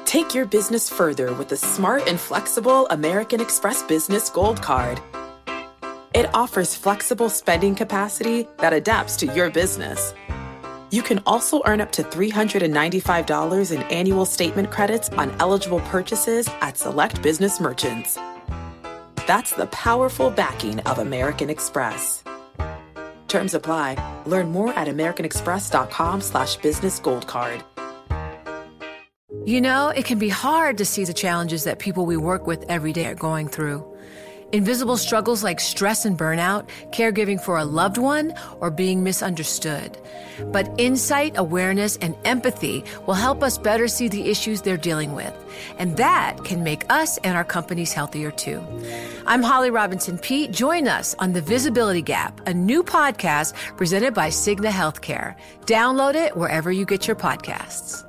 Take your business further with the smart and flexible American Express Business Gold Card. It offers flexible spending capacity that adapts to your business. You can also earn up to $395 in annual statement credits on eligible purchases at select business merchants. That's the powerful backing of American Express. Terms apply. Learn more at americanexpress.com/business gold card. You know, it can be hard to see the challenges that people we work with every day are going through. Invisible struggles like stress and burnout, caregiving for a loved one, or being misunderstood. But insight, awareness, and empathy will help us better see the issues they're dealing with. And that can make us and our companies healthier too. I'm Holly Robinson Peete. Join us on The Visibility Gap, a new podcast presented by Cigna Healthcare. Download it wherever you get your podcasts.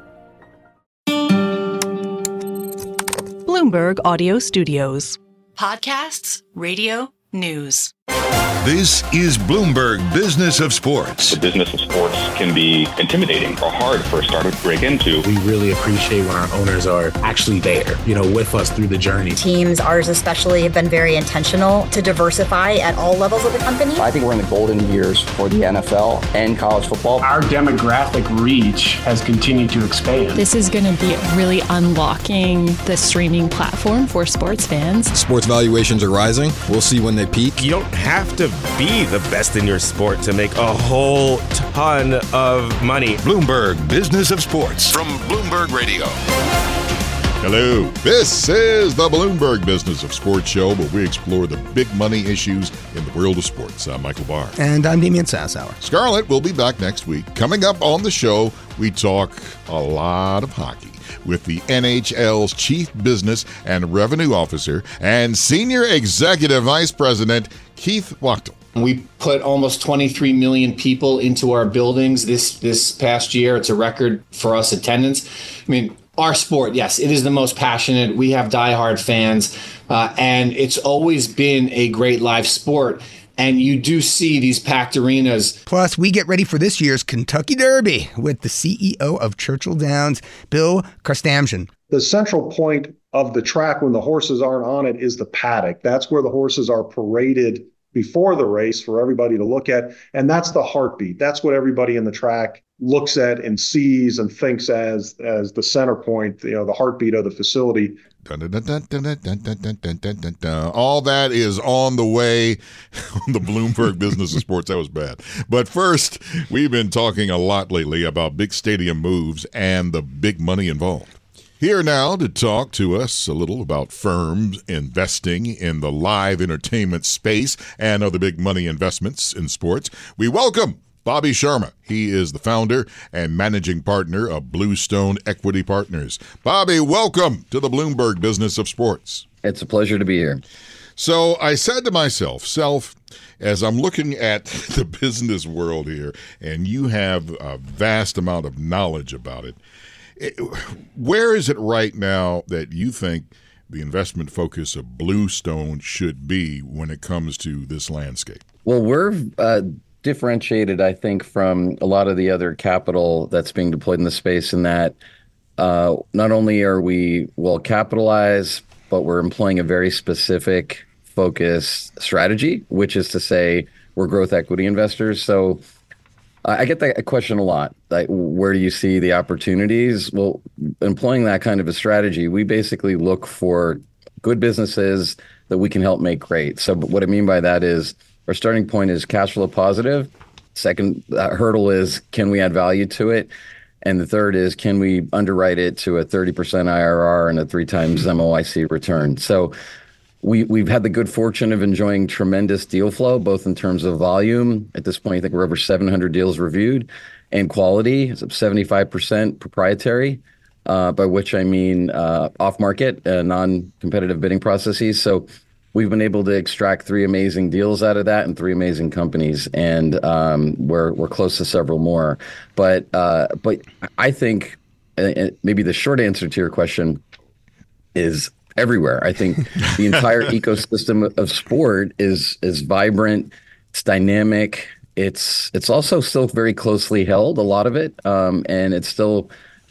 Bloomberg Audio Studios. Podcasts, radio, news. This is Bloomberg Business of Sports. The business of sports can be intimidating or hard for a startup to break into. We really appreciate when our owners are actually there, with us through the journey. Teams, ours especially, have been very intentional to diversify at all levels of the company. I think we're in the golden years for the NFL and college football. Our demographic reach has continued to expand. This is going to be really unlocking the streaming platform for sports fans. Sports valuations are rising. We'll see when they peak. You don't have to be the best in your sport to make a whole ton of money. Bloomberg Business of Sports from Bloomberg Radio. Hello, this is the Bloomberg Business of Sports show where we explore the big money issues in the world of sports. I'm Michael Barr. And I'm Damian Sassower. Scarlett will be back next week. Coming up on the show, we talk a lot of hockey with the NHL's Chief Business and Revenue Officer and Senior Executive Vice President Keith Wachtel. We put almost 23 million people into our buildings this past year. It's a record for us attendance. I mean, our sport, yes, it is the most passionate. We have diehard fans, and it's always been a great live sport. And you do see these packed arenas. Plus, we get ready for this year's Kentucky Derby with the CEO of Churchill Downs, Bill Karstamjian. The central point of the track when the horses aren't on it is the paddock. That's where the horses are paraded before the race for everybody to look at. And that's the heartbeat. That's what everybody in the track looks at and sees and thinks as the center point, the heartbeat of the facility. All that is on the way on the Bloomberg Business of Sports. That was bad. But first, we've been talking a lot lately about big stadium moves and the big money involved. Here now to talk to us a little about firms investing in the live entertainment space and other big money investments in sports, we welcome Bobby Sharma. He is the founder and managing partner of Bluestone Equity Partners. Bobby, welcome to the Bloomberg Business of Sports. It's a pleasure to be here. So I said to myself, as I'm looking at the business world here, and you have a vast amount of knowledge about it, where is it right now that you think the investment focus of Bluestone should be when it comes to this landscape? Well, we're differentiated, I think, from a lot of the other capital that's being deployed in the space in that not only are we well capitalized, but we're employing a very specific focused strategy, which is to say we're growth equity investors. So I get that question a lot. Like, where do you see the opportunities? Well, employing that kind of a strategy, we basically look for good businesses that we can help make great. So what I mean by that is our starting point is cash flow positive. Second hurdle is, can we add value to it? And the third is, can we underwrite it to a 30% IRR and a 3 times MOIC return? So we've had the good fortune of enjoying tremendous deal flow, both in terms of volume. At this point, I think we're over 700 deals reviewed, and quality. It's 75% proprietary, by which I mean off-market, non-competitive bidding processes. So we've been able to extract 3 amazing deals out of that and 3 amazing companies, and we're close to several more. But I think maybe the short answer to your question is everywhere. I think the entire ecosystem of sport is vibrant, it's dynamic, it's also still very closely held, a lot of it, and it's still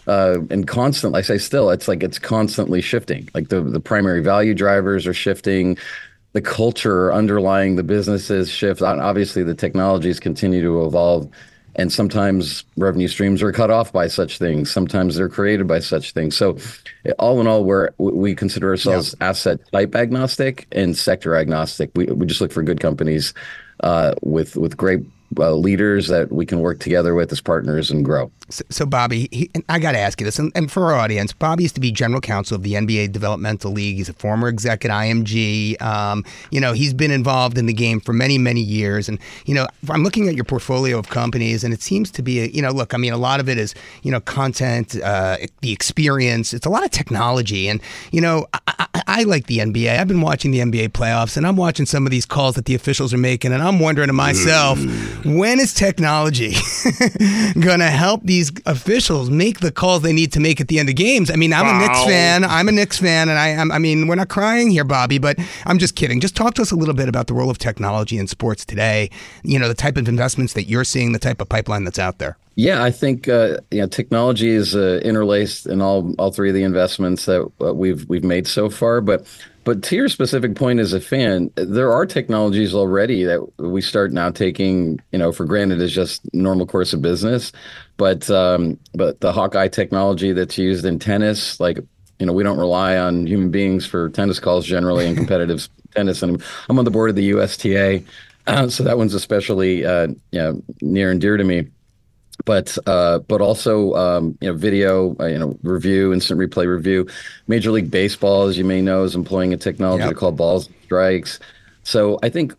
and constant. I say still, it's like it's constantly shifting. Like the primary value drivers are shifting. The culture underlying the businesses shift. Obviously, the technologies continue to evolve. And sometimes revenue streams are cut off by such things. Sometimes they're created by such things. So all in all, we consider ourselves asset type agnostic and sector agnostic. We just look for good companies with great leaders that we can work together with as partners and grow. So Bobby, I got to ask you this, and for our audience, Bobby used to be general counsel of the NBA Developmental League. He's a former exec at IMG. He's been involved in the game for many, many years. And, I'm looking at your portfolio of companies, and it seems to be, a lot of it is, content, the experience. It's a lot of technology. And, I like the NBA. I've been watching the NBA playoffs, and I'm watching some of these calls that the officials are making, and I'm wondering to myself, when is technology going to help these officials make the calls they need to make at the end of games? I mean, I'm a Knicks fan, and we're not crying here, Bobby, but I'm just kidding. Just talk to us a little bit about the role of technology in sports today, the type of investments that you're seeing, the type of pipeline that's out there. Yeah, I think technology is interlaced in all three of the investments that we've made so far. But to your specific point as a fan, there are technologies already that we start now taking for granted as just normal course of business. But the Hawkeye technology that's used in tennis, we don't rely on human beings for tennis calls generally in competitive tennis. And I'm on the board of the USTA, so that one's especially near and dear to me. But also video review, instant replay review. Major League Baseball, as you may know, is employing a technology called balls and strikes. So I think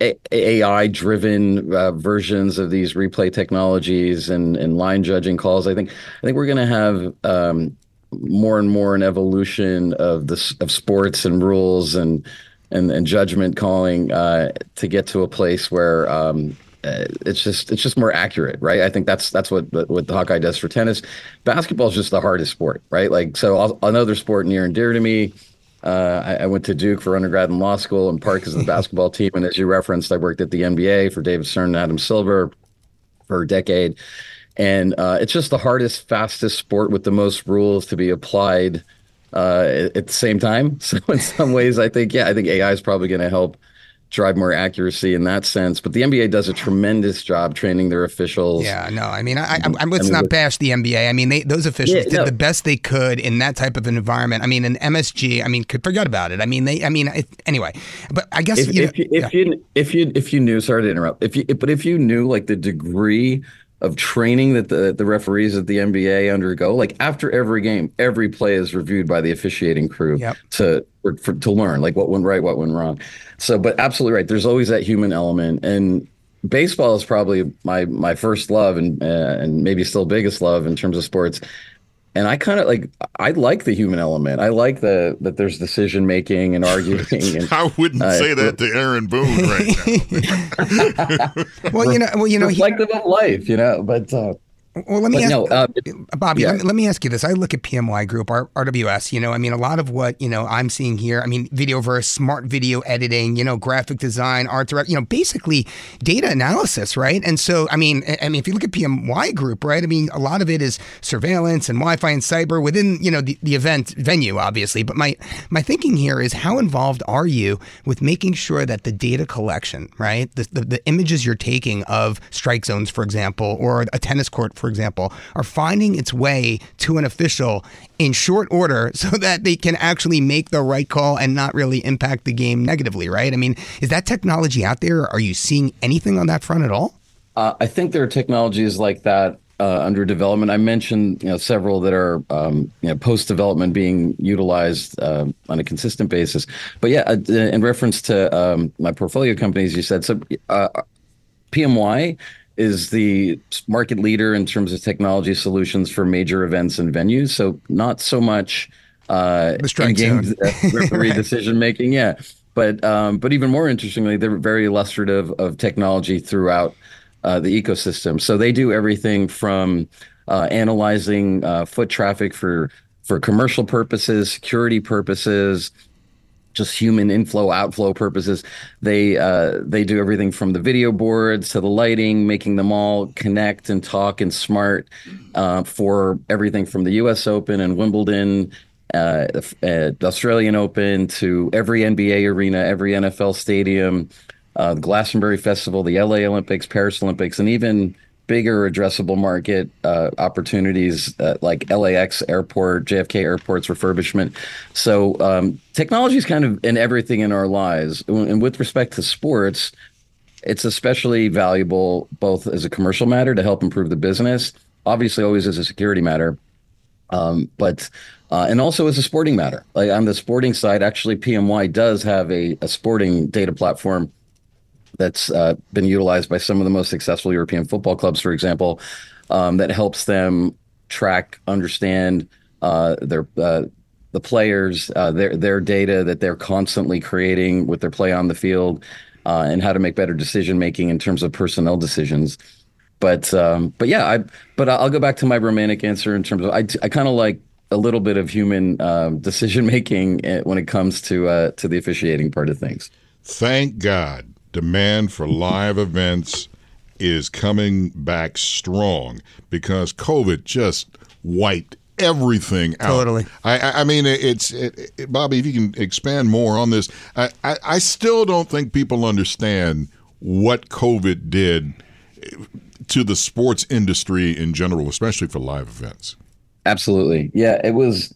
AI-driven versions of these replay technologies and line judging calls. I think we're going to have more and more an evolution of sports and rules and judgment calling to get to a place where it's just more accurate, right? I think that's what the Hawkeye does for tennis. Basketball is just the hardest sport, right? So another sport near and dear to me. I went to Duke for undergrad and law school, and Park is the basketball team. And as you referenced, I worked at the NBA for David Stern and Adam Silver for a decade. And it's just the hardest, fastest sport with the most rules to be applied at the same time. So in some ways, I think AI is probably going to help drive more accuracy in that sense. But the NBA does a tremendous job training their officials. Yeah, no, let's not bash the NBA. Those officials did the best they could in that type of an environment. In MSG, could forget about it. Anyway. But I guess if you knew, sorry to interrupt. If you knew the degree of training that the referees at the NBA undergo, after every game, every play is reviewed by the officiating crew to learn what went right, what went wrong. So, but absolutely right. There's always that human element, and baseball is probably my first love and maybe still biggest love in terms of sports. And I kind of I like the human element. I like that there's decision making and arguing. And, I wouldn't say that to Aaron Boone right now. well, reflective of life, but. Well, let me ask, Bobby, let me ask you this. I look at PMY Group, RWS, a lot of what, I'm seeing here, Videoverse, smart video editing, graphic design, art direct, basically data analysis, right? And so, if you look at PMY Group, right, a lot of it is surveillance and Wi-Fi and cyber within, the event venue, obviously. But my thinking here is, how involved are you with making sure that the data collection, right, the images you're taking of strike zones, for example, or a tennis court, for example, are finding its way to an official in short order so that they can actually make the right call and not really impact the game negatively, right? Is that technology out there? Are you seeing anything on that front at all? I think there are technologies like that under development. I mentioned several that are post-development being utilized on a consistent basis. But in reference to my portfolio companies, you said, so PMY is the market leader in terms of technology solutions for major events and venues. So not so much the strike zone referee decision making, but even more interestingly, they're very illustrative of technology throughout the ecosystem. So they do everything from analyzing foot traffic for commercial purposes, security purposes, just human inflow, outflow purposes. They do everything from the video boards to the lighting, making them all connect and talk and smart for everything from the U.S. Open and Wimbledon, the Australian Open to every NBA arena, every NFL stadium, the Glastonbury Festival, the LA Olympics, Paris Olympics, and even bigger addressable market opportunities like LAX Airport, JFK Airport's refurbishment. So technology is kind of in everything in our lives. And with respect to sports, it's especially valuable both as a commercial matter to help improve the business, obviously always as a security matter, but also as a sporting matter. Like on the sporting side, actually PMY does have a sporting data platform that's been utilized by some of the most successful European football clubs, for example, that helps them track, understand the players, their data that they're constantly creating with their play on the field, and how to make better decision making in terms of personnel decisions. But yeah, I'll go back to my romantic answer in terms of I kind of like a little bit of human decision making when it comes to the officiating part of things. Thank God. Demand for live events is coming back strong because COVID just wiped everything out. Totally. I mean, it's Bobby, if you can expand more on this, I still don't think people understand what COVID did to the sports industry in general, especially for live events. Absolutely. Yeah, there was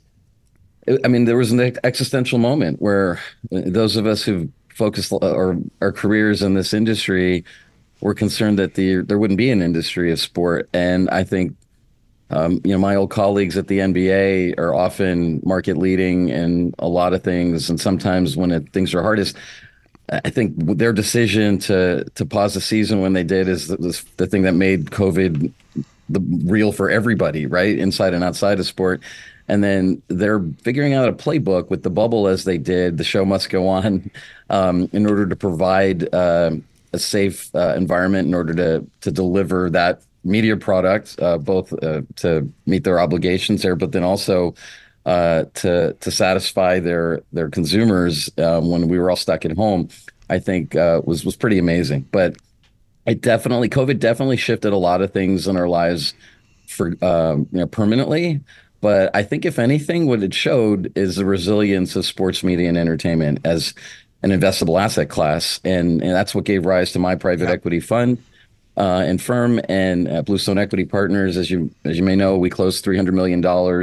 an existential moment where those of us who've focused our careers in this industry were concerned that there wouldn't be an industry of sport. And I think, my old colleagues at the NBA are often market leading in a lot of things. And sometimes when things are hardest, I think their decision to pause the season when they did is the thing that made COVID real for everybody, right? Inside and outside of sport. And then they're figuring out a playbook with the bubble as they did. The show must go on in order to provide a safe environment in order to deliver that media product, both to meet their obligations there, but then also to satisfy their consumers when we were all stuck at home, I think was pretty amazing. But COVID definitely shifted a lot of things in our lives for permanently. But I think if anything, what it showed is the resilience of sports media and entertainment as an investable asset class. And that's what gave rise to my private equity fund and firm and Bluestone Equity Partners. As you may know, we closed $300 million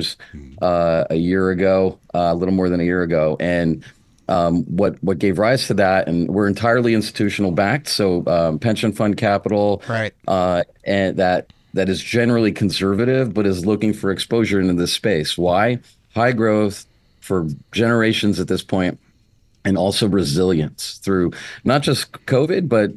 a year ago, a little more than a year ago. And what gave rise to that, and we're entirely institutional backed. So pension fund capital, right, and that is generally conservative, but is looking for exposure into this space. Why? High growth for generations at this point, and also resilience through not just COVID, but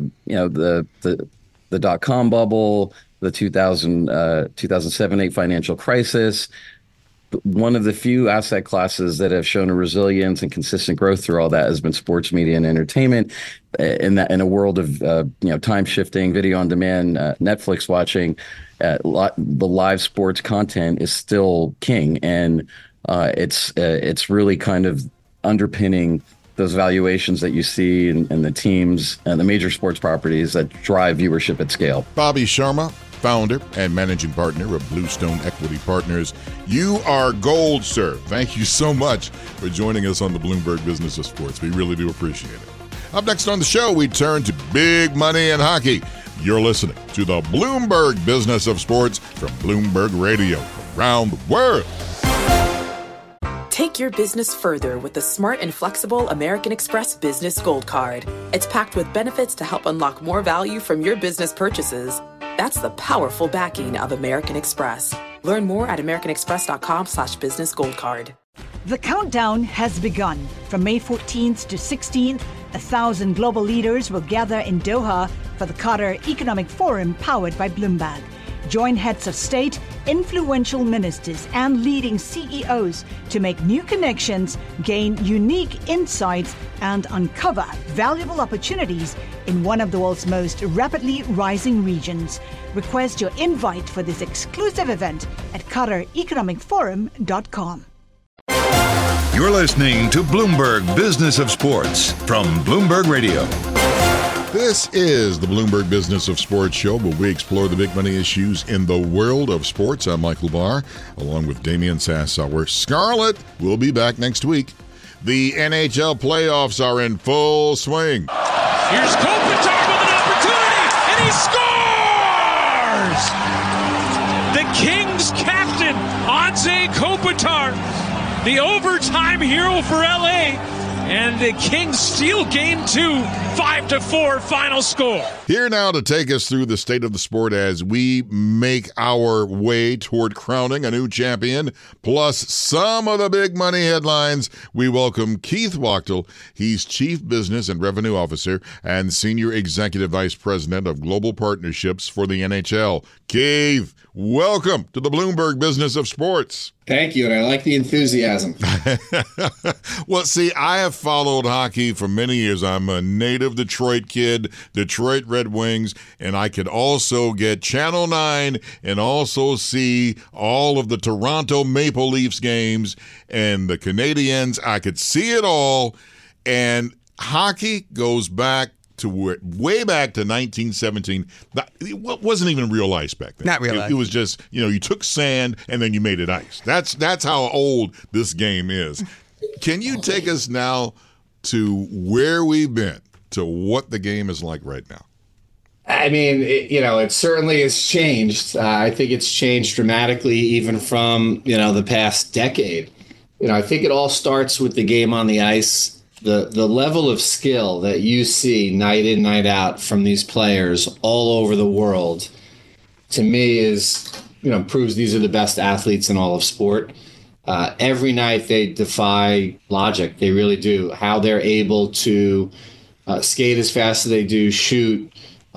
the dot-com bubble, the 2007-8 financial crisis. One of the few asset classes that have shown a resilience and consistent growth through all that has been sports media and entertainment. In a world of time shifting, video on demand, Netflix watching, the live sports content is still king, and it's really kind of underpinning those valuations that you see in the teams and the major sports properties that drive viewership at scale. Bobby Sharma, founder and managing partner of Bluestone Equity Partners. You are gold, sir. Thank you so much for joining us on the Bloomberg Business of Sports. We really do appreciate it. Up next on the show, we turn to big money in hockey. You're listening to the Bloomberg Business of Sports from Bloomberg Radio around the world. Take your business further with the smart and flexible American Express Business Gold Card. It's packed with benefits to help unlock more value from your business purchases. That's the powerful backing of American Express. Learn more at americanexpress.com/businessgoldcard. The countdown has begun. From May 14th to 16th, 1,000 global leaders will gather in Doha for the Qatar Economic Forum powered by Bloomberg. Join heads of state, influential ministers, and leading CEOs to make new connections, gain unique insights, and uncover valuable opportunities in one of the world's most rapidly rising regions. Request your invite for this exclusive event at QatarEconomicForum.com. You're listening to Bloomberg Business of Sports from Bloomberg Radio. This is the Bloomberg Business of Sports show, where we explore the big money issues in the world of sports. I'm Michael Barr, along with Damian Sassower. Scarlett will be back next week. The NHL playoffs are in full swing. Here's Kopitar with an opportunity, and he scores! The Kings captain, Anze Kopitar, the overtime hero for LA, and the Kings steal game 2, 5-4 final score. Here now to take us through the state of the sport as we make our way toward crowning a new champion, plus some of the big money headlines, we welcome Keith Wachtel. He's Chief Business and Revenue Officer and Senior Executive Vice President of Global Partnerships for the NHL. Keith, welcome to the Bloomberg Business of Sports. Thank you, and I like the enthusiasm. Well, see, I have followed hockey for many years. I'm a native Detroit kid, Detroit Red Wings, and I could also get Channel 9 and also see all of the Toronto Maple Leafs games and the Canadiens. I could see it all, and hockey goes back to way back to 1917. It wasn't even real ice back then. Not real ice. It was just, you took sand and then you made it ice. That's how old this game is. Can you take us now to where we've been, to what the game is like right now? I mean, it certainly has changed. I think it's changed dramatically even from, the past decade. I think it all starts with the game on the ice. The level of skill that you see night in, night out from these players all over the world, to me, is, proves these are the best athletes in all of sport. Every night they defy logic. They really do. How they're able to skate as fast as they do, shoot,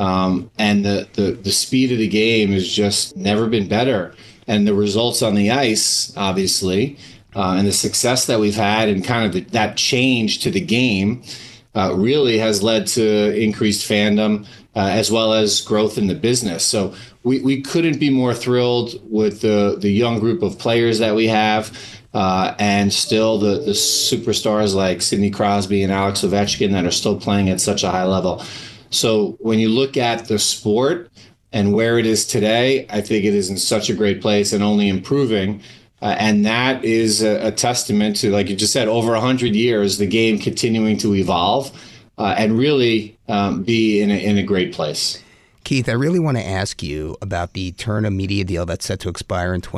and the speed of the game has just never been better. And the results on the ice, obviously, and the success that we've had and kind of that change to the game really has led to increased fandom as well as growth in the business. So we couldn't be more thrilled with the young group of players that we have, and still the superstars like Sidney Crosby and Alex Ovechkin that are still playing at such a high level. So when you look at the sport and where it is today, I think it is in such a great place and only improving. And that is a testament to, like you just said, over 100 years, the game continuing to evolve and really be in a great place. Keith, I really want to ask you about the Turner media deal that's set to expire in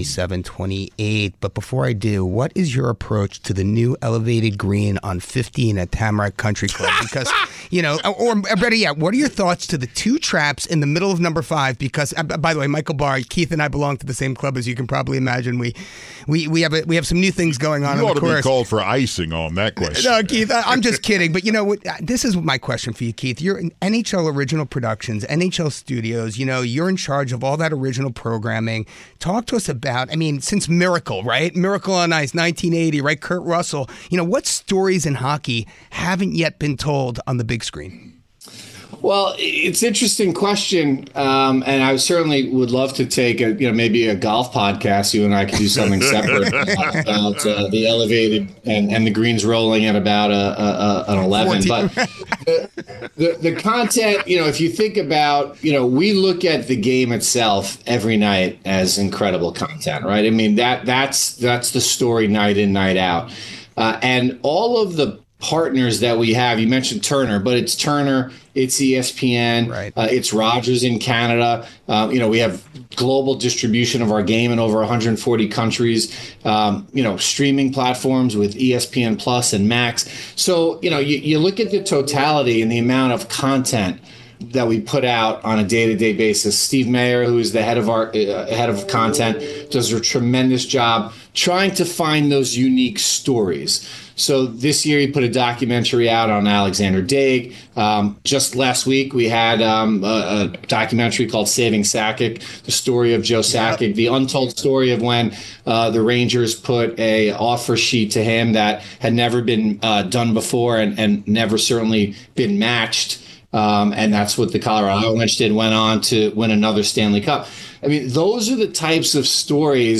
2027-28. But before I do, what is your approach to the new elevated green on 15 at Tamarack Country Club? Because, or better yet, what are your thoughts to the two traps in the middle of number 5? Because, by the way, Michael Barr, Keith and I belong to the same club, as you can probably imagine. We have some new things going on. You ought to be called for icing on that question. No, Keith, I'm just kidding. But this is my question for you, Keith. You're in NHL Original Productions, NHL Studios. You're in charge of all that original programming. Talk to us about, since Miracle, right? Miracle on Ice, 1980, right? Kurt Russell. What stories in hockey haven't yet been told on the big screen? Well, it's an interesting question, and I certainly would love to take maybe a golf podcast. You and I could do something separate about the elevated and the greens rolling at about an 11. 14. But the content, if you think about, we look at the game itself every night as incredible content, right? That's the story night in, night out, and all of the partners that we have. You mentioned Turner, but it's Turner, it's ESPN, right. It's Rogers in Canada. We have global distribution of our game in over 140 countries. Streaming platforms with ESPN Plus and Max. So you look at the totality and the amount of content that we put out on a day-to-day basis. Steve Mayer, who is the head of content, does a tremendous job trying to find those unique stories. So this year he put a documentary out on Alexander Daig. Just last week we had a documentary called Saving Sakic, the story of Joe Sakic, the untold story of when the Rangers put a offer sheet to him that had never been done before and never certainly been matched. And that's what the Colorado Avalanche did, went on to win another Stanley Cup. Those are the types of stories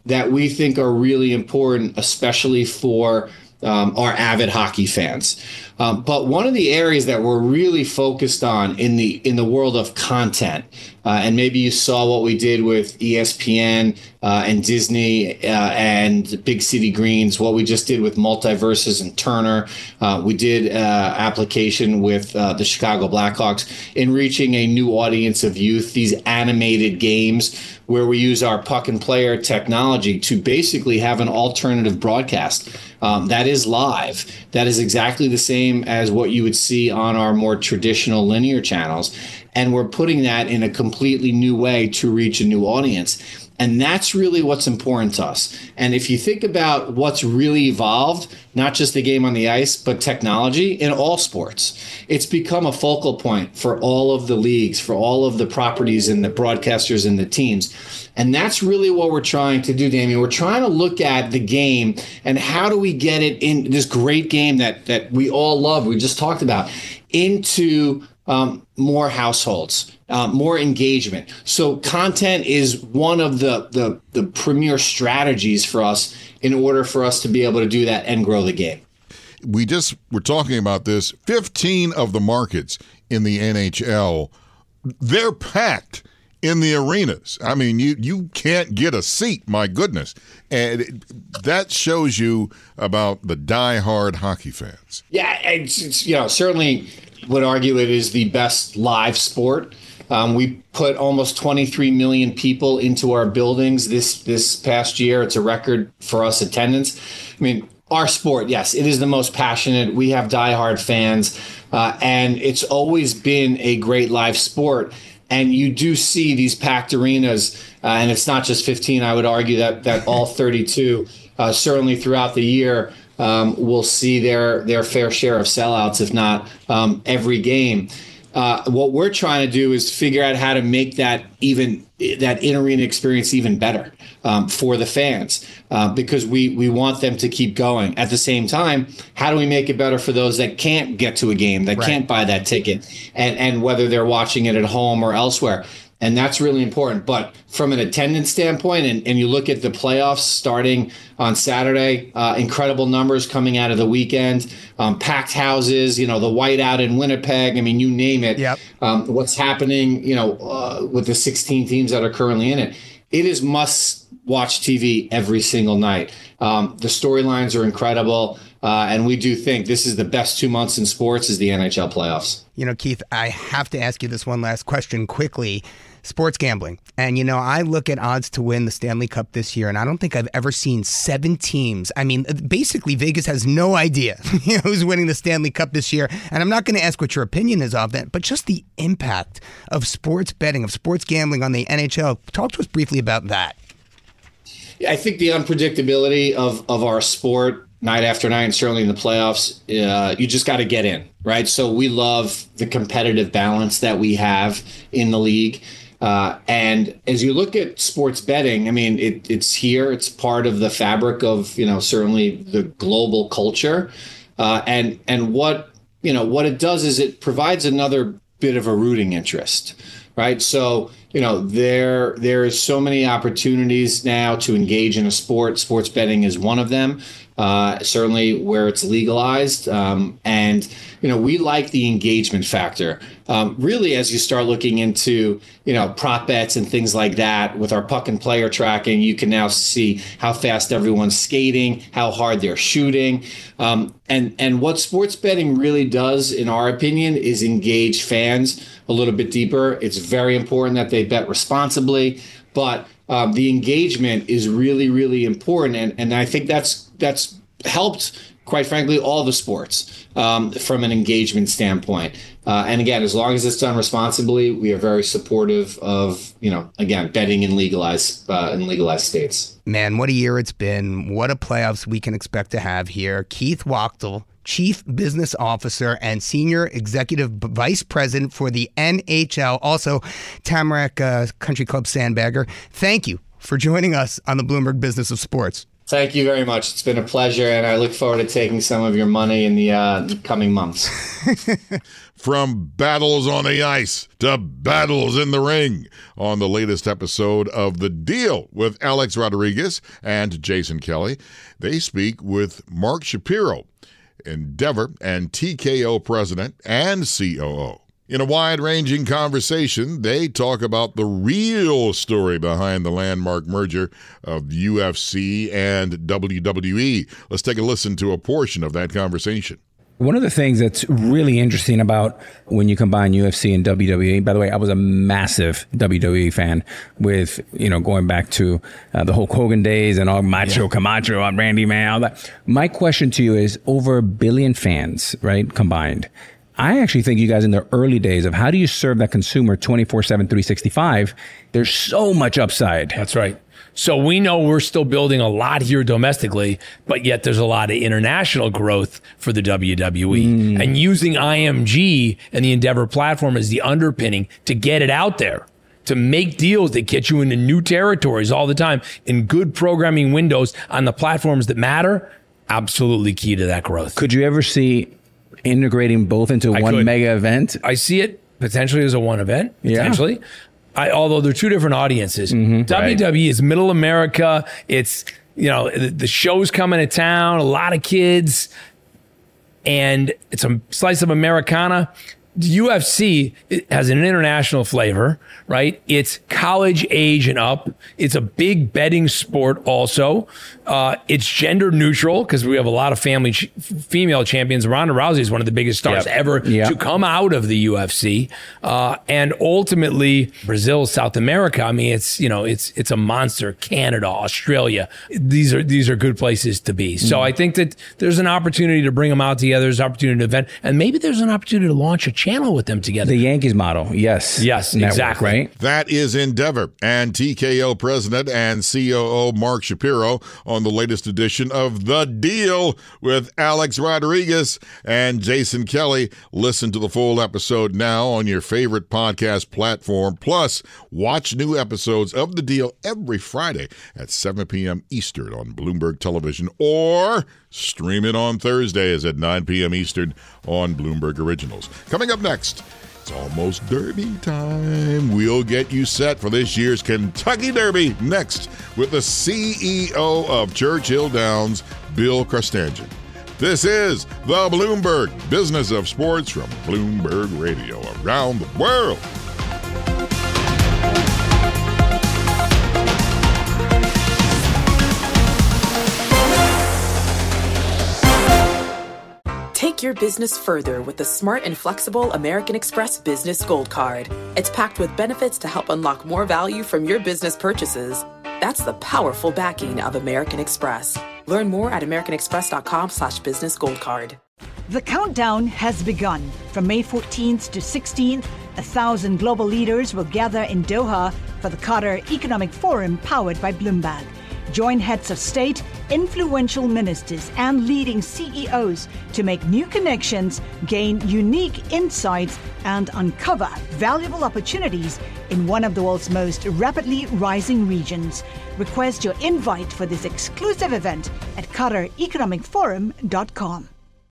that we think are really important, especially for our avid hockey fans. But one of the areas that we're really focused on in the world of content, and maybe you saw what we did with ESPN and Disney and Big City Greens, what we just did with Multiverses and Turner. We did application with the Chicago Blackhawks in reaching a new audience of youth, these animated games where we use our puck and player technology to basically have an alternative broadcast that is live, that is exactly the same as what you would see on our more traditional linear channels. And we're putting that in a completely new way to reach a new audience. And that's really what's important to us. And if you think about what's really evolved, not just the game on the ice, but technology in all sports, it's become a focal point for all of the leagues, for all of the properties and the broadcasters and the teams. And that's really what we're trying to do, Damien. We're trying to look at the game and how do we get it in this great game that we all love, we just talked about, into more households, more engagement. So content is one of the premier strategies for us in order for us to be able to do that and grow the game. We're talking about this. 15 of the markets in the NHL, they're packed in the arenas. I mean, you can't get a seat, my goodness. And that shows you about the diehard hockey fans. Yeah, it's certainly would argue it is the best live sport. We put almost 23 million people into our buildings this past year. It's a record for us attendance. I mean, our sport, yes, it is the most passionate. We have diehard fans, and it's always been a great live sport. And you do see these packed arenas, and it's not just 15. I would argue that all 32, certainly throughout the year, will see their fair share of sellouts, if not every game. What we're trying to do is figure out how to make that in-arena experience even better for the fans, because we want them to keep going. At the same time, how do we make it better for those that can't get to a game, that can't buy that ticket, and whether they're watching it at home or elsewhere? And that's really important. But from an attendance standpoint, and you look at the playoffs starting on Saturday, incredible numbers coming out of the weekend, packed houses, the whiteout in Winnipeg. I mean, you name it. Yep. What's happening, with the 16 teams that are currently in it. It is must-watch TV every single night. The storylines are incredible. And we do think this is the best 2 months in sports is the NHL playoffs. Keith, I have to ask you this one last question quickly. Sports gambling. And, I look at odds to win the Stanley Cup this year, and I don't think I've ever seen 7 teams. I mean, basically, Vegas has no idea who's winning the Stanley Cup this year. And I'm not going to ask what your opinion is of that, but just the impact of sports betting, of sports gambling on the NHL. Talk to us briefly about that. Yeah, I think the unpredictability of our sport night after night, and certainly in the playoffs, you just got to get in, right? So we love the competitive balance that we have in the league. And as you look at sports betting, I mean, it's here. It's part of the fabric of, certainly the global culture. And what it does is it provides another bit of a rooting interest, right? So, there is so many opportunities now to engage in a sport. Sports betting is one of them. Certainly where it's legalized. And, we like the engagement factor. Really, as you start looking into, prop bets and things like that with our puck and player tracking, you can now see how fast everyone's skating, how hard they're shooting. And what sports betting really does, in our opinion, is engage fans a little bit deeper. It's very important that they bet responsibly, but the engagement is really, really important. And I think that's helped, quite frankly, all the sports from an engagement standpoint. And again, as long as it's done responsibly, we are very supportive of, again, betting in legalized states. Man, what a year it's been. What a playoffs we can expect to have here. Keith Wachtel, Chief Business Officer and Senior Executive Vice President for the NHL, also Tamarack Country Club Sandbagger. Thank you for joining us on the Bloomberg Business of Sports. Thank you very much. It's been a pleasure, and I look forward to taking some of your money in the coming months. From battles on the ice to battles in the ring on the latest episode of The Deal with Alex Rodriguez and Jason Kelly. They speak with Mark Shapiro, Endeavor and TKO president and COO. In a wide-ranging conversation, they talk about the real story behind the landmark merger of UFC and WWE. Let's take a listen to a portion of that conversation. One of the things that's really interesting about when you combine UFC and WWE, by the way, I was a massive WWE fan with, going back to the Hulk Hogan days and all Macho Camacho, Randy Man, all that. My question to you is, over 1 billion fans, right, combined, I actually think you guys in the early days of how do you serve that consumer 24/7, 365, there's so much upside. That's right. So we know we're still building a lot here domestically, but yet there's a lot of international growth for the WWE. And using IMG and the Endeavor platform as the underpinning to get it out there, to make deals that get you into new territories all the time in good programming windows on the platforms that matter, absolutely key to that growth. Could you ever see integrating both into one mega event? I see it potentially as a one event, potentially. Although they're two different audiences. WWE is middle America. It's, the show's coming to town, a lot of kids, and it's a slice of Americana. The UFC has an international flavor, right? It's college age and up. It's a big betting sport also. It's gender neutral because we have a lot of female champions. Ronda Rousey is one of the biggest stars ever to come out of the UFC. And ultimately, Brazil, South America, I mean, it's a monster. Canada, Australia, these are good places to be. So I think that there's an opportunity to bring them out together. There's an opportunity to event, and maybe there's an opportunity to launch a channel with them together. The Yankees model, yes, network, exactly. Right. That is Endeavor and TKO president and COO Mark Shapiro on the latest edition of The Deal with Alex Rodriguez and Jason Kelly. Listen to the full episode now on your favorite podcast platform. Plus, watch new episodes of The Deal every Friday at 7 p.m. Eastern on Bloomberg Television, or stream it on Thursdays at 9 p.m. Eastern on Bloomberg Originals. Coming up next, it's almost Derby time. We'll get you set for this year's Kentucky Derby next with the CEO of Churchill Downs, Bill Carstanjen. This is the Bloomberg Business of Sports from Bloomberg Radio around the world. Take your business further with the smart and flexible American Express Business Gold Card. It's packed with benefits to help unlock more value from your business purchases. That's the powerful backing of American Express. Learn more at americanexpress.com/businessgoldcard. The countdown has begun. From May 14th to 16th, 1,000 global leaders will gather in Doha for the Qatar Economic Forum powered by Bloomberg. Join heads of state, influential ministers, and leading CEOs to make new connections, gain unique insights, and uncover valuable opportunities in one of the world's most rapidly rising regions. Request your invite for this exclusive event at QatarEconomicForum.com.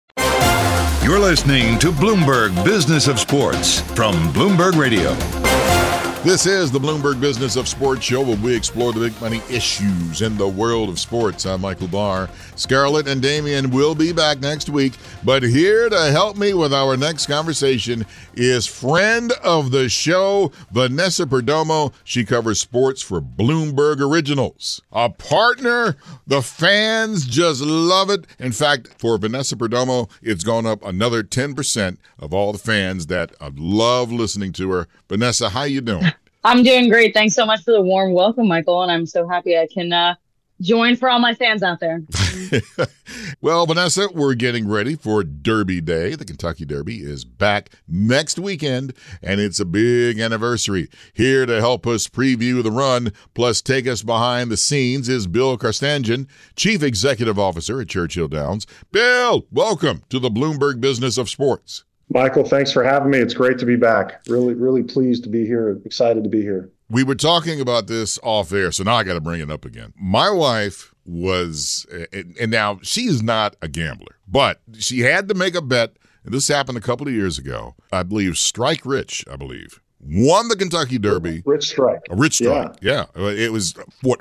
You're listening to Bloomberg Business of Sports from Bloomberg Radio. This is the Bloomberg Business of Sports show where we explore the big money issues in the world of sports. I'm Michael Barr. Scarlett and Damian will be back next week, but here to help me with our next conversation is friend of the show, Vanessa Perdomo. She covers sports for Bloomberg Originals. A partner, the fans just love it. In fact, for Vanessa Perdomo, it's gone up another 10% of all the fans that love listening to her. Vanessa, how you doing? I'm doing great. Thanks so much for the warm welcome, Michael. And I'm so happy I can join for all my fans out there. Well, Vanessa, we're getting ready for Derby Day. The Kentucky Derby is back next weekend, and it's a big anniversary. Here to help us preview the run, plus take us behind the scenes, is Bill Carstanjen, Chief Executive Officer at Churchill Downs. Bill, welcome to the Bloomberg Business of Sports. Michael, thanks for having me. It's great to be back. Really, really pleased to be here. Excited to be here. We were talking about this off air, so now I got to bring it up again. My wife was, and now she's not a gambler, but she had to make a bet. And this happened a couple of years ago. I believe Strike Rich, won the Kentucky Derby. Rich Strike. Rich Strike, yeah. It was,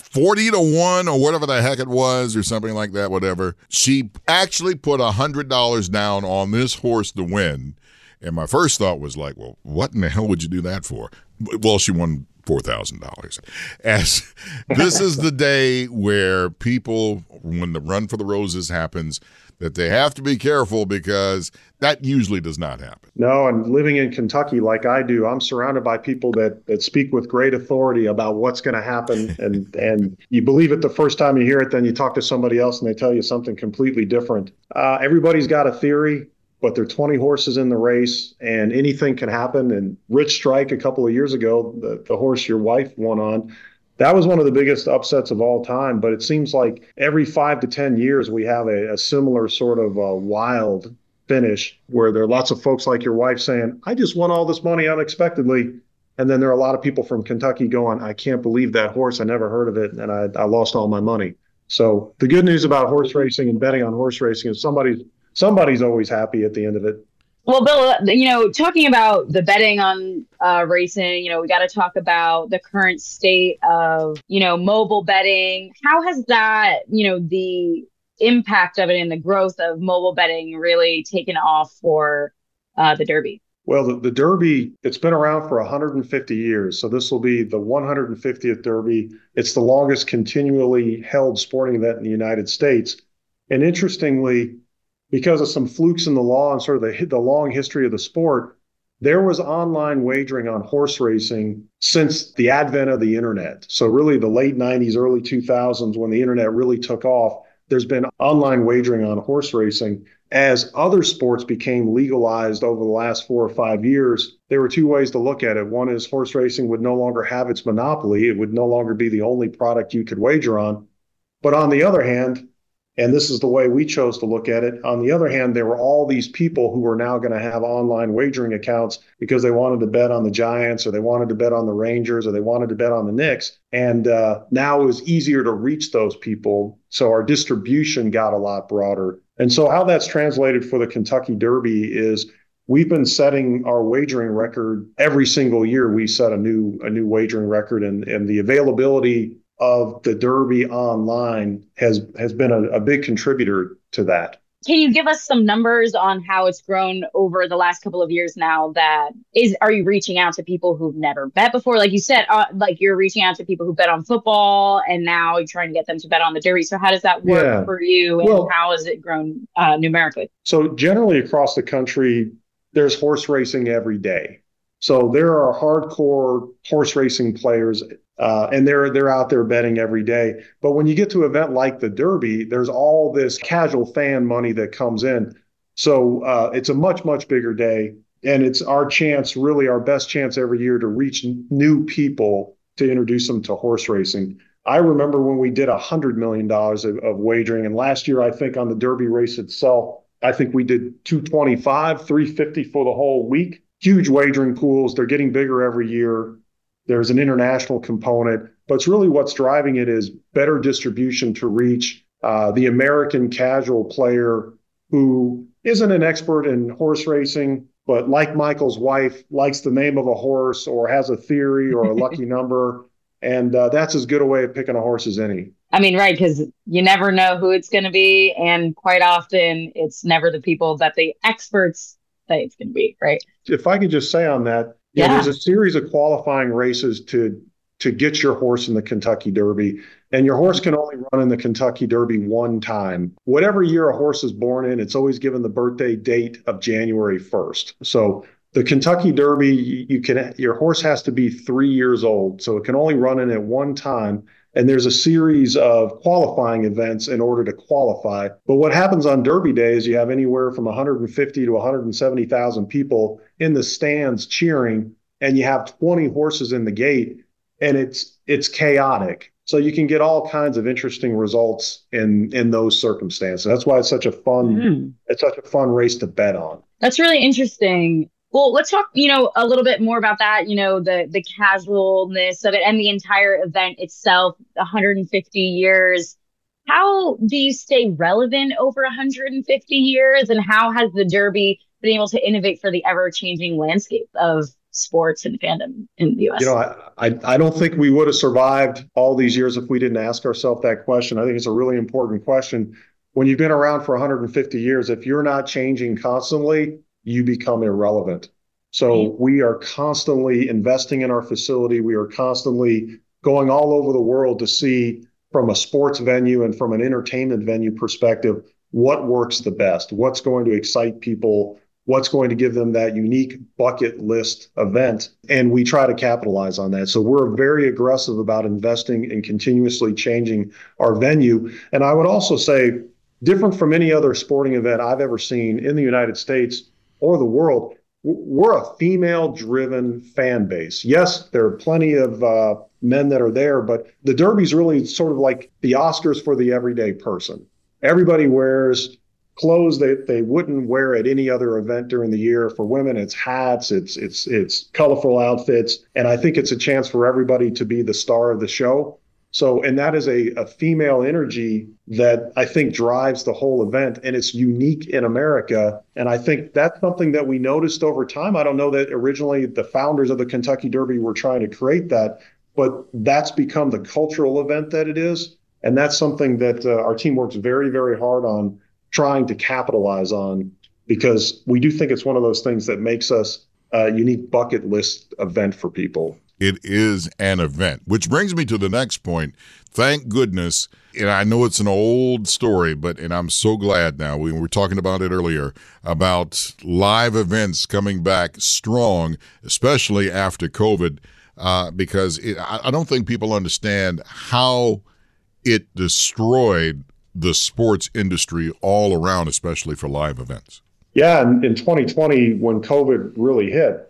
40-1 or whatever the heck it was or something like that, whatever. She actually put $100 down on this horse to win. And my first thought was like, well, what in the hell would you do that for? Well, she won $4,000. As this is the day where people, when the Run for the Roses happens, that they have to be careful because that usually does not happen. No, and living in Kentucky like I do, I'm surrounded by people that speak with great authority about what's going to happen. And you believe it the first time you hear it, then you talk to somebody else and they tell you something completely different. Everybody's got a theory, but there are 20 horses in the race and anything can happen. And Rich Strike a couple of years ago, the horse your wife won on, that was one of the biggest upsets of all time. But it seems like every 5 to 10 years we have a similar sort of wild finish where there are lots of folks like your wife saying, I just won all this money unexpectedly. And then there are a lot of people from Kentucky going, I can't believe that horse. I never heard of it. And I lost all my money. So the good news about horse racing and betting on horse racing is somebody's always happy at the end of it. Well, Bill, talking about the betting on racing, we got to talk about the current state of, mobile betting. How has that, the impact of it and the growth of mobile betting really taken off for the Derby? Well, the Derby, it's been around for 150 years. So this will be the 150th Derby. It's the longest continually held sporting event in the United States. And interestingly, because of some flukes in the law and sort of the long history of the sport, there was online wagering on horse racing since the advent of the internet. So really the late 90s, early 2000s, when the internet really took off, there's been online wagering on horse racing. As other sports became legalized over the last 4 or 5 years, there were two ways to look at it. One is horse racing would no longer have its monopoly. It would no longer be the only product you could wager on. But on the other hand, and this is the way we chose to look at it. On the other hand, there were all these people who were now going to have online wagering accounts because they wanted to bet on the Giants or they wanted to bet on the Rangers or they wanted to bet on the Knicks. And now it was easier to reach those people. So our distribution got a lot broader. And so how that's translated for the Kentucky Derby is we've been setting our wagering record every single year. We set a new wagering record, and the availability of the Derby online has been a big contributor to that. Can you give us some numbers on how it's grown over the last couple of years now? Are you reaching out to people who've never bet before? Like you said, you're reaching out to people who bet on football and now you're trying to get them to bet on the Derby. So how does that work for you and how has it grown numerically? So generally across the country, there's horse racing every day. So there are hardcore horse racing players and they're out there betting every day. But when you get to an event like the Derby, there's all this casual fan money that comes in. So it's a much, much bigger day. And it's our chance, really our best chance every year to reach new people to introduce them to horse racing. I remember when we did $100 million of wagering. And last year, I think on the Derby race itself, I think we did 225, 350 for the whole week. Huge wagering pools. They're getting bigger every year. There's an international component, but it's really what's driving it is better distribution to reach the American casual player who isn't an expert in horse racing, but like Michael's wife, likes the name of a horse or has a theory or a lucky number. And that's as good a way of picking a horse as any. I mean, right, because you never know who it's going to be. And quite often it's never the people that the experts say it's going to be, right? If I could just say on that, there's a series of qualifying races to get your horse in the Kentucky Derby. And your horse can only run in the Kentucky Derby one time. Whatever year a horse is born in, it's always given the birthday date of January 1st. So the Kentucky Derby, your horse has to be 3 years old. So it can only run in at one time. And there's a series of qualifying events in order to qualify. But what happens on Derby Day is you have anywhere from 150 to 170,000 people in the stands cheering, and you have 20 horses in the gate, and it's chaotic. So you can get all kinds of interesting results in those circumstances. That's why it's such a fun race to bet on. That's really interesting. Well, let's talk, a little bit more about that, the casualness of it and the entire event itself, 150 years. How do you stay relevant over 150 years? And how has the Derby been able to innovate for the ever-changing landscape of sports and fandom in the U.S.? I don't think we would have survived all these years if we didn't ask ourselves that question. I think it's a really important question. When you've been around for 150 years, if you're not changing constantly, you become irrelevant. So we are constantly investing in our facility. We are constantly going all over the world to see, from a sports venue and from an entertainment venue perspective, what works the best, what's going to excite people, what's going to give them that unique bucket list event. And we try to capitalize on that. So we're very aggressive about investing and continuously changing our venue. And I would also say, different from any other sporting event I've ever seen in the United States or the world, we're a female-driven fan base. Yes, there are plenty of men that are there, but the Derby's really sort of like the Oscars for the everyday person. Everybody wears clothes that they wouldn't wear at any other event during the year. For women, it's hats, it's colorful outfits, and I think it's a chance for everybody to be the star of the show. So, and that is a female energy that I think drives the whole event, and it's unique in America. And I think that's something that we noticed over time. I don't know that originally the founders of the Kentucky Derby were trying to create that, but that's become the cultural event that it is. And that's something that our team works very, very hard on trying to capitalize on, because we do think it's one of those things that makes us a unique bucket list event for people. It is an event, which brings me to the next point. Thank goodness, and I know it's an old story, and I'm so glad now. We were talking about it earlier, about live events coming back strong, especially after COVID, because I don't think people understand how it destroyed the sports industry all around, especially for live events. Yeah, in 2020, when COVID really hit,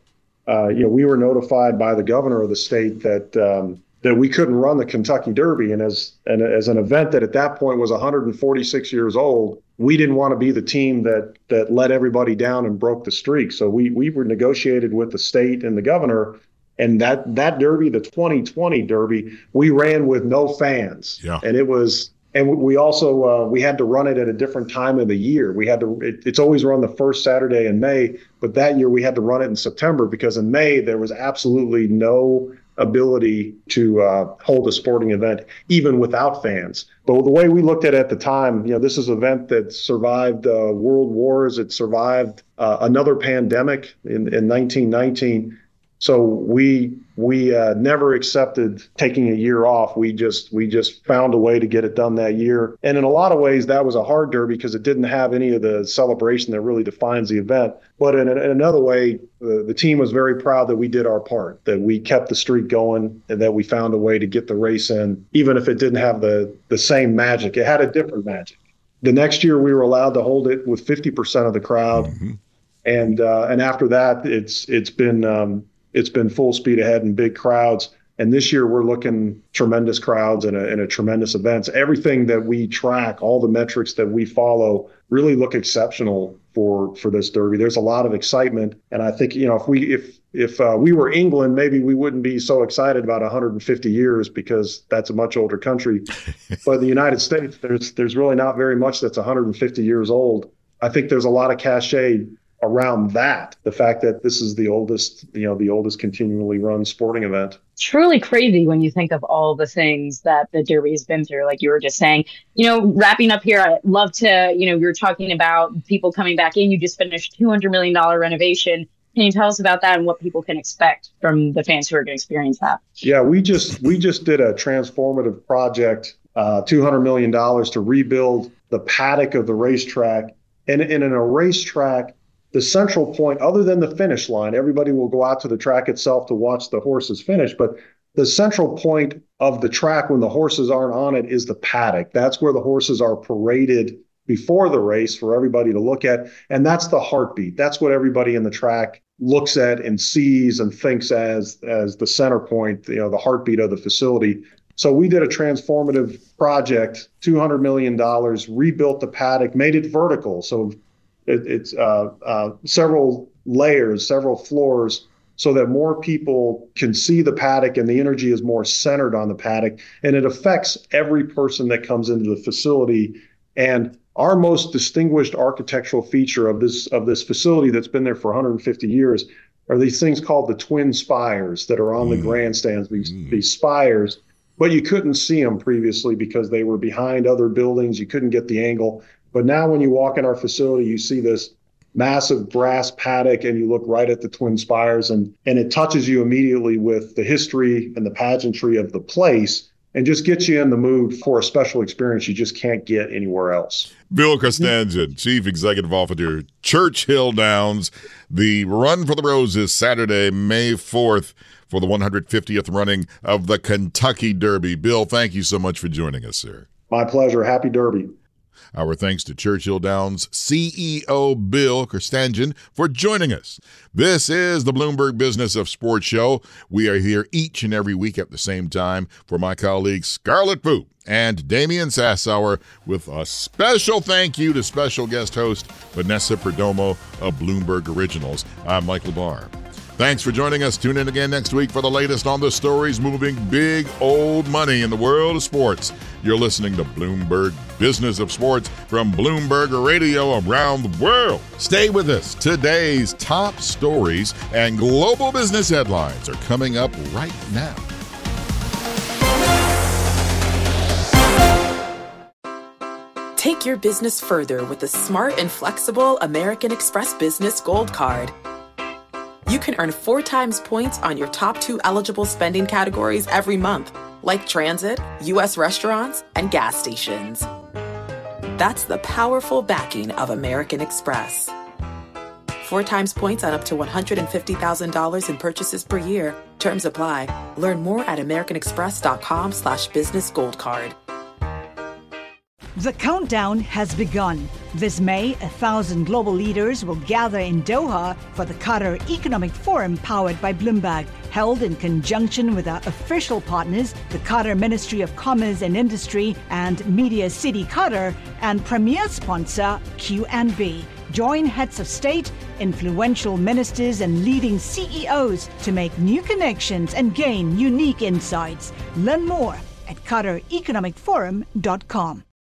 we were notified by the governor of the state that we couldn't run the Kentucky Derby. And as an event that at that point was 146 years old, we didn't want to be the team that let everybody down and broke the streak. So we were negotiated with the state and the governor. And that Derby, the 2020 Derby, we ran with no fans. Yeah. And it was. And we also we had to run it at a different time of the year. We had to. It's always run the first Saturday in May, but that year we had to run it in September because in May there was absolutely no ability to hold a sporting event even without fans. But the way we looked at it at the time, this is an event that survived world wars. It survived another pandemic in 1919. So we never accepted taking a year off. We just found a way to get it done that year. And in a lot of ways, that was a hard derby because it didn't have any of the celebration that really defines the event. But in another way, the team was very proud that we did our part, that we kept the streak going, and that we found a way to get the race in, even if it didn't have the same magic. It had a different magic. The next year, we were allowed to hold it with 50% of the crowd. Mm-hmm. And after that, it's been full speed ahead and big crowds. And this year we're looking tremendous crowds and a tremendous events. Everything that we track, all the metrics that we follow really look exceptional for this Derby. There's a lot of excitement. And I think, if we were England, maybe we wouldn't be so excited about 150 years because that's a much older country. But in the United States, there's really not very much that's 150 years old. I think there's a lot of cachet around that, the fact that this is the oldest continually run sporting event. Truly crazy when you think of all the things that the Derby has been through, like you were just saying. Wrapping up here, I'd love to, you're talking about people coming back in. You just finished $200 million renovation. Can you tell us about that and what people can expect from the fans who are going to experience that? Yeah, we just did a transformative project, $200 million to rebuild the paddock of the racetrack. And in a racetrack, the central point, other than the finish line, everybody will go out to the track itself to watch the horses finish. But the central point of the track when the horses aren't on it is the paddock. That's where the horses are paraded before the race for everybody to look at. And that's the heartbeat. That's what everybody in the track looks at and sees and thinks as the center point, the heartbeat of the facility. So we did a transformative project, $200 million, rebuilt the paddock, made it vertical. So it's several layers, several floors, so that more people can see the paddock and the energy is more centered on the paddock. And it affects every person that comes into the facility. And our most distinguished architectural feature of this facility that's been there for 150 years are these things called the twin spires that are on the grandstands, these spires, but you couldn't see them previously because they were behind other buildings. You couldn't get the angle. But now when you walk in our facility, you see this massive brass paddock and you look right at the twin spires, and it touches you immediately with the history and the pageantry of the place and just gets you in the mood for a special experience you just can't get anywhere else. Bill Carstanjen, Chief Executive Officer, Churchill Downs. The Run for the Roses, Saturday, May 4th, for the 150th running of the Kentucky Derby. Bill, thank you so much for joining us, sir. My pleasure. Happy Derby. Our thanks to Churchill Downs CEO Bill Carstanjen for joining us. This is the Bloomberg Business of Sports show. We are here each and every week at the same time for my colleagues Scarlett Poop and Damian Sassower, with a special thank you to special guest host Vanessa Perdomo of Bloomberg Originals. I'm Michael Barr. Thanks for joining us. Tune in again next week for the latest on the stories moving big old money in the world of sports. You're listening to Bloomberg Business of Sports from Bloomberg Radio around the world. Stay with us. Today's top stories and global business headlines are coming up right now. Take your business further with the smart and flexible American Express Business Gold Card. You can earn 4 times points on your top 2 eligible spending categories every month, like transit, U.S. restaurants, and gas stations. That's the powerful backing of American Express. 4 times points on up to $150,000 in purchases per year. Terms apply. Learn more at americanexpress.com/business gold card. The countdown has begun. This May, 1,000 global leaders will gather in Doha for the Qatar Economic Forum powered by Bloomberg, held in conjunction with our official partners, the Qatar Ministry of Commerce and Industry and Media City Qatar, and premier sponsor QNB. Join heads of state, influential ministers, and leading CEOs to make new connections and gain unique insights. Learn more at QatarEconomicForum.com.